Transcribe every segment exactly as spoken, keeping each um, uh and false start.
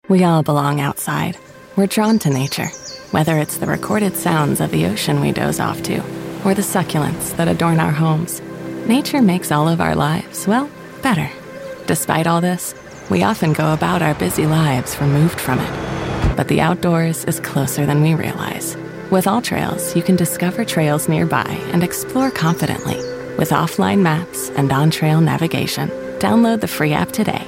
We all belong outside. We're drawn to nature, whether it's the recorded sounds of the ocean we doze off to, or the succulents that adorn our homes. Nature makes all of our lives, well, better. Despite all this, we often go about our busy lives removed from it. But the outdoors is closer than we realize. With AllTrails, you can discover trails nearby and explore confidently. With offline maps and on-trail navigation, download the free app today.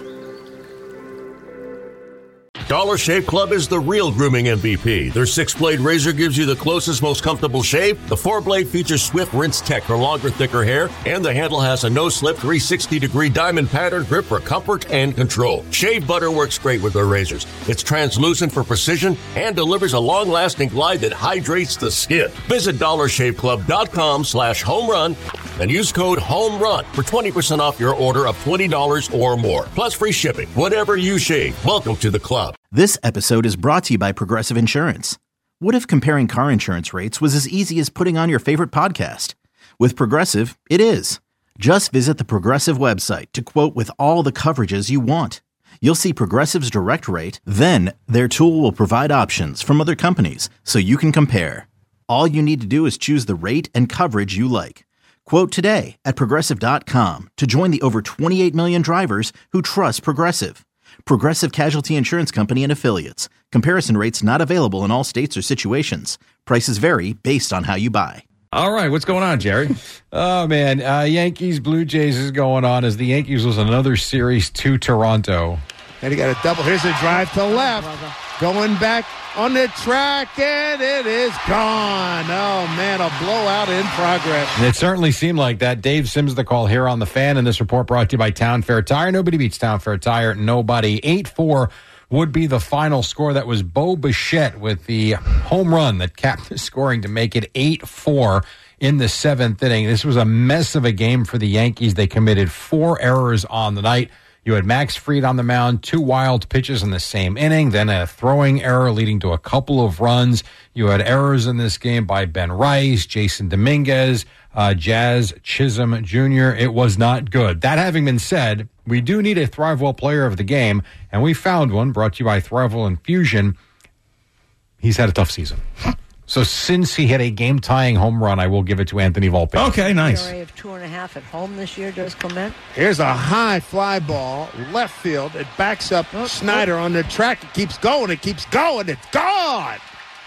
Dollar Shave Club is the real grooming M V P. Their six-blade razor gives you the closest, most comfortable shave. The four-blade features swift rinse tech for longer, thicker hair. And the handle has a no-slip three hundred sixty degree diamond pattern grip for comfort and control. Shave butter works great with their razors. It's translucent for precision and delivers a long-lasting glide that hydrates the skin. Visit dollar shave club dot com slash home run and use code HOMERUN for twenty percent off your order of twenty dollars or more. Plus free shipping. Whatever you shave, welcome to the club. This episode is brought to you by Progressive Insurance. What if comparing car insurance rates was as easy as putting on your favorite podcast? With Progressive, it is. Just visit the Progressive website to quote with all the coverages you want. You'll see Progressive's direct rate, then their tool will provide options from other companies so you can compare. All you need to do is choose the rate and coverage you like. Quote today at progressive dot com to join the over twenty-eight million drivers who trust Progressive. Progressive Casualty Insurance Company and Affiliates. Comparison rates not available in all states or situations. Prices vary based on how you buy. All right, what's going on, Jerry? Oh, man, uh, Yankees, Blue Jays is going on as the Yankees lose another series to Toronto. And he got a double. Here's a drive to left. Going back on the track, and it is gone. Oh, man, a blowout in progress. And it certainly seemed like that. Dave Sims, the call here on The Fan, and this report brought to you by Town Fair Tire. Nobody beats Town Fair Tire. Nobody. eight four would be the final score. That was Bo Bichette with the home run that capped the scoring to make it eight four in the seventh inning. This was a mess of a game for the Yankees. They committed four errors on the night. You had Max Fried on the mound, two wild pitches in the same inning, then a throwing error leading to a couple of runs. You had errors in this game by Ben Rice, Jason Dominguez, uh, Jazz Chisholm Junior It was not good. That having been said, we do need a Thrivewell player of the game, and we found one brought to you by Thrivewell Infusion. He's had a tough season. So since he hit a game-tying home run, I will give it to Anthony Volpe. Okay, nice. E R A of two and a half at home this year, does Clement. Here's a high fly ball, left field. It backs up oh, Snyder oh. on the track. It keeps going. It keeps going. It's gone.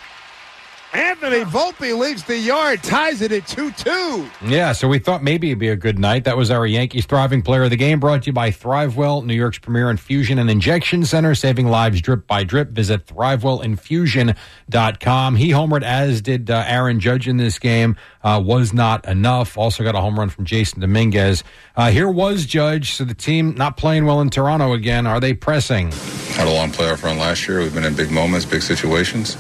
Anthony Volpe leaves the yard, ties it at two two. Yeah, so we thought maybe it'd be a good night. That was our Yankees Thriving Player of the Game, brought to you by Thrivewell, New York's premier infusion and injection center, saving lives drip by drip. Visit thrivewell infusion dot com. He homered, as did uh, Aaron Judge in this game. Uh, was not enough. Also got a home run from Jason Dominguez. Uh, here was Judge. So the team not playing well in Toronto again. Are they pressing? Had a long playoff run last year. We've been in big moments, big situations.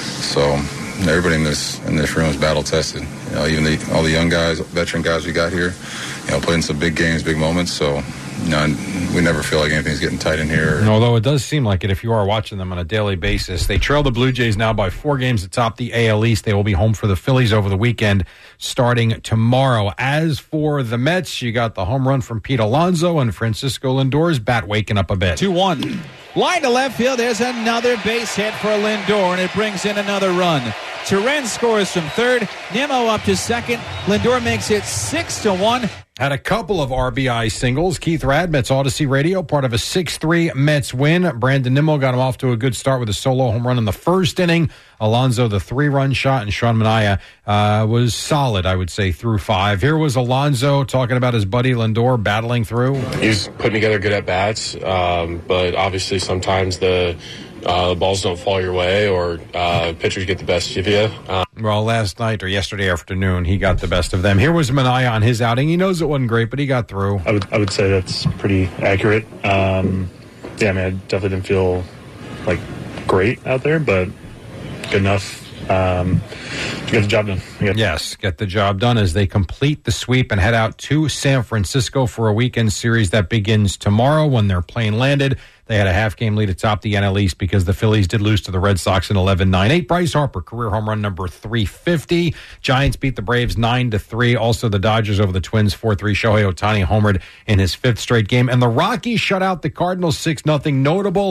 So everybody in this in this room is battle tested. You know, even the, all the young guys, veteran guys we got here, you know, playing some big games, big moments. So, you know, we never feel like anything's getting tight in here. Although it does seem like it if you are watching them on a daily basis. They trail the Blue Jays now by four games atop the A L East. They will be home for the Phillies over the weekend starting tomorrow. As for the Mets, you got the home run from Pete Alonso and Francisco Lindor's bat waking up a bit. two one. Line to left field. There's another base hit for Lindor, and it brings in another run. Turen scores from third. Nimmo up to second. Lindor makes it six to one. Had a couple of R B I singles. Keith Rad, Mets Odyssey Radio, part of a six three Mets win. Brandon Nimmo got him off to a good start with a solo home run in the first inning. Alonso, the three-run shot, and Sean Manaea uh, was solid, I would say, through five. Here was Alonso talking about his buddy Lindor battling through. He's putting together good at-bats, um, but obviously sometimes the uh, balls don't fall your way or uh, pitchers get the best of you. Uh, well, last night or yesterday afternoon, he got the best of them. Here was Manaea on his outing. He knows it wasn't great, but he got through. I would, I would say that's pretty accurate. Um, yeah, I mean, I definitely didn't feel like great out there, but good enough um, to get the job done. Yep. Yes, get the job done as they complete the sweep and head out to San Francisco for a weekend series that begins tomorrow when their plane landed. They had a half-game lead atop the N L East because the Phillies did lose to the Red Sox in eleven nine eight. Bryce Harper, career home run number three fifty. Giants beat the Braves nine to three. Also, the Dodgers over the Twins four three. Shohei Ohtani homered in his fifth straight game. And the Rockies shut out the Cardinals six nothing. Notable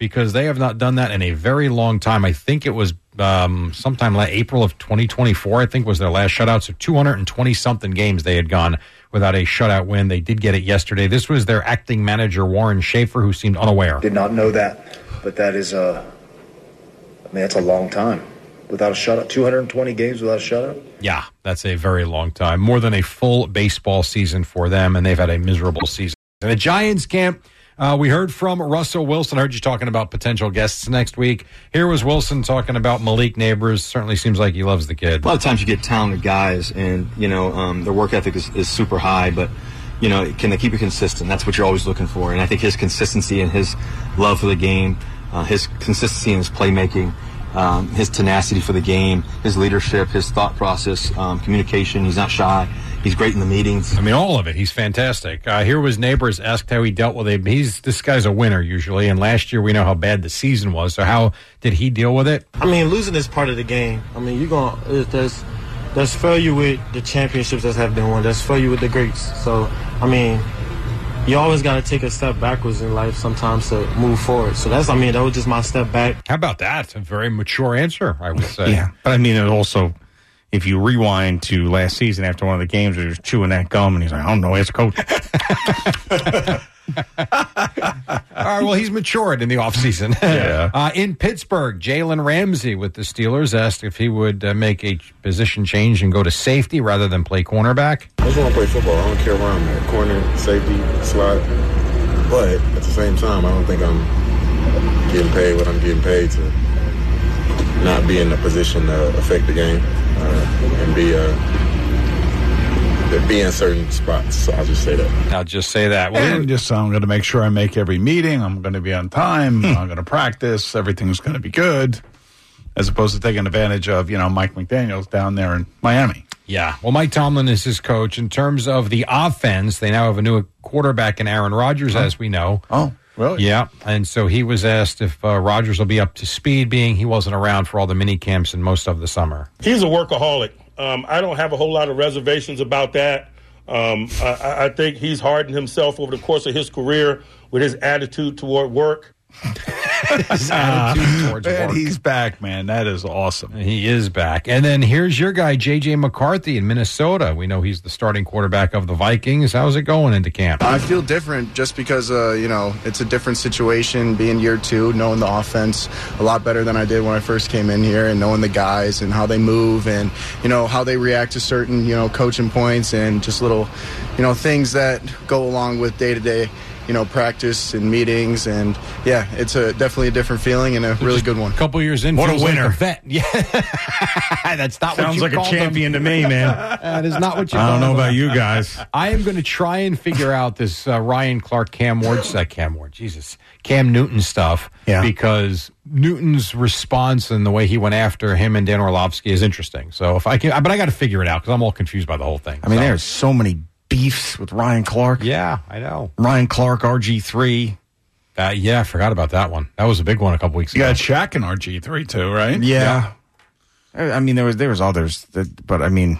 because they have not done that in a very long time. I think it was um, sometime like April of twenty twenty-four, I think was their last shutout. So two hundred twenty-something games they had gone without a shutout win. They did get it yesterday. This was their acting manager, Warren Schaefer, who seemed unaware. Did not know that, but that is, uh, I mean, that's a long time without a shutout. two hundred twenty games without a shutout? Yeah, that's a very long time. More than a full baseball season for them, and they've had a miserable season. In the Giants camp, uh, we heard from Russell Wilson. I heard you talking about potential guests next week. Here was Wilson talking about Malik Neighbors. Certainly seems like he loves the kid. A lot of times you get talented guys, and, you know, um, their work ethic is, is super high, but, you know, can they keep it consistent? That's what you're always looking for. And I think his consistency and his love for the game, uh, his consistency in his playmaking, um, his tenacity for the game, his leadership, his thought process, um, communication. He's not shy. He's great in the meetings. I mean, all of it. He's fantastic. Uh, here was Neighbors asked how he dealt with it. He's this guy's a winner usually, and last year we know how bad the season was. So how did he deal with it? I mean, losing is part of the game. I mean, you're gonna there's there's failure with the championships that have been won. There's failure with the greats. So I mean, you always got to take a step backwards in life sometimes to move forward. So that's I mean, that was just my step back. How about that? A very mature answer, I would say. Yeah, but I mean, it also. If you rewind to last season after one of the games where he was chewing that gum and he's like, I don't know, it's coach. All right, well, he's matured in the offseason. Yeah. uh, in Pittsburgh, Jalen Ramsey with the Steelers asked if he would uh, make a position change and go to safety rather than play cornerback. I just want to play football. I don't care where I'm at, corner, safety, slot. But at the same time, I don't think I'm getting paid what I'm getting paid to not be in a position to affect the game. Uh, and be uh, be in certain spots. So I'll just say that. I'll just say that. Well, and just I'm going to make sure I make every meeting. I'm going to be on time. Hmm. I'm going to practice. Everything's going to be good, as opposed to taking advantage of you know Mike McDaniels down there in Miami. Yeah. Well, Mike Tomlin is his coach. In terms of the offense, they now have a new quarterback in Aaron Rodgers, oh. as we know. Oh. Really? Yeah, and so he was asked if uh, Rodgers will be up to speed, being he wasn't around for all the mini camps and most of the summer. He's a workaholic. Um, I don't have a whole lot of reservations about that. Um, I, I think he's hardened himself over the course of his career with his attitude toward work. His attitude towards man, work. He's back, man. That is awesome. He is back. And then here's your guy, J J McCarthy in Minnesota. We know he's the starting quarterback of the Vikings. How's it going into camp? I feel different just because, uh, you know, it's a different situation being year two, knowing the offense a lot better than I did when I first came in here, and knowing the guys and how they move and, you know, how they react to certain, you know, coaching points and just little, you know, things that go along with day-to-day, you know, practice and meetings, and yeah, it's a definitely a different feeling and a really good one. A couple years in, what a feels winner! Like a vet. Yeah, that's not Sounds what you like a champion them. to me, man. That is not what you. I don't know them. about you guys. I am going to try and figure out this uh, Ryan Clark, Cam Ward, uh, Cam Ward, Jesus, Cam Newton stuff, yeah. because Newton's response and the way he went after him and Dan Orlovsky is interesting. So if I can, but I got to figure it out because I'm all confused by the whole thing. I mean, so. there's so many beefs with Ryan Clark. Yeah, I know. Ryan Clark, R G three. Uh, yeah, I forgot about that one. That was a big one a couple weeks you ago. You got Shaq and R G three too, right? Yeah. yeah. I mean, there was there was others, that, but I mean,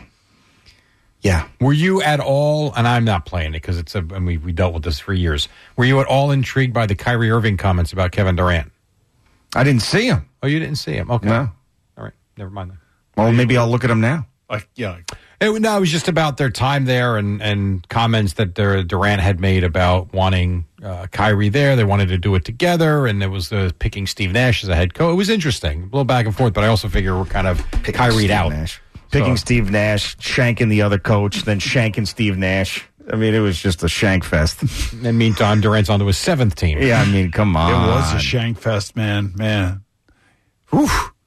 yeah. Were you at all, and I'm not playing it because it's a, and we, we dealt with this for years, were you at all intrigued by the Kyrie Irving comments about Kevin Durant? I didn't see him. Oh, you didn't see him? Okay. No. All right. Never mind then. Well, maybe I'll look at him now. Like, yeah. Like, It, no, it was just about their time there and, and comments that their, Durant had made about wanting uh, Kyrie there. They wanted to do it together, and it was uh, picking Steve Nash as a head coach. It was interesting, a little back and forth, but I also figure we're kind of Kyrie'd out. Nash. Picking so. Steve Nash, shanking the other coach, then shanking Steve Nash. I mean, it was just a shank fest. And meantime, Durant's onto his seventh team. Yeah, I mean, come on. It was a shank fest, man. Man. Whew.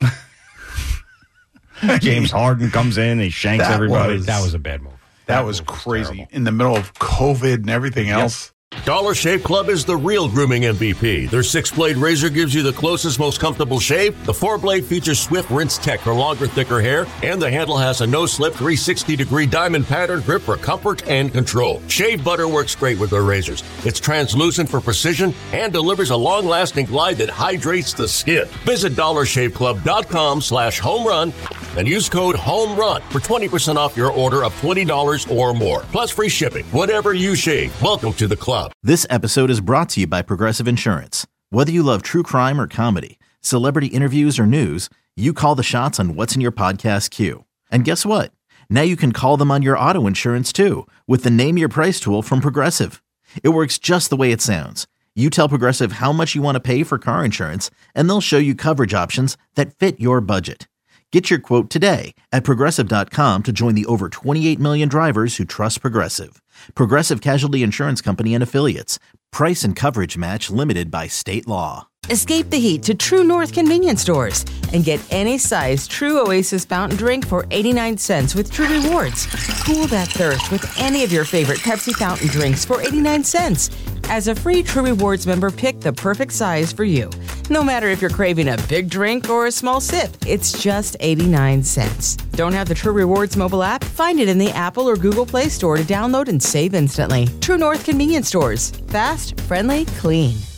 James Harden comes in, he shanks that everybody. Was, that was a bad move. That, that was move crazy. Was in the middle of COVID and everything yep. else. Dollar Shave Club is the real grooming M V P. Their six-blade razor gives you the closest, most comfortable shave. The four-blade features Swift Rinse Tech for longer, thicker hair, and the handle has a no-slip three sixty degree diamond pattern grip for comfort and control. Shave butter works great with their razors. It's translucent for precision and delivers a long-lasting glide that hydrates the skin. Visit dollar shave club dot com slash home run and use code HOMERUN for twenty percent off your order of twenty dollars or more. Plus free shipping. Whatever you shave, welcome to the club. This episode is brought to you by Progressive Insurance. Whether you love true crime or comedy, celebrity interviews or news, you call the shots on what's in your podcast queue. And guess what? Now you can call them on your auto insurance too with the Name Your Price tool from Progressive. It works just the way it sounds. You tell Progressive how much you want to pay for car insurance, and they'll show you coverage options that fit your budget. Get your quote today at Progressive dot com to join the over twenty-eight million drivers who trust Progressive. Progressive Casualty Insurance Company and Affiliates. Price and coverage match limited by state law. Escape the heat to True North convenience stores and get any size True Oasis fountain drink for eighty-nine cents with True Rewards. Cool that thirst with any of your favorite Pepsi fountain drinks for eighty-nine cents. As a free True Rewards member, pick the perfect size for you. No matter if you're craving a big drink or a small sip, it's just eighty-nine cents. Don't have the True Rewards mobile app? Find it in the Apple or Google Play Store to download and save instantly. True North convenience stores. Fast, friendly, clean.